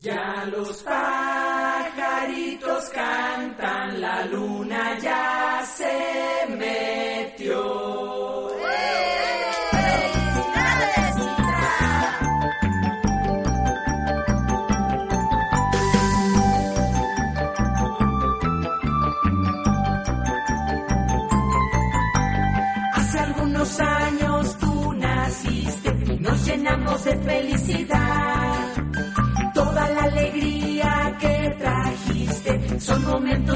Ya los pajaritos cantan, la luna ya se metió. ¡Felicidades, Citra! Hace algunos años tú naciste y nos llenamos de felicidad. Toda la alegría que trajiste son momentos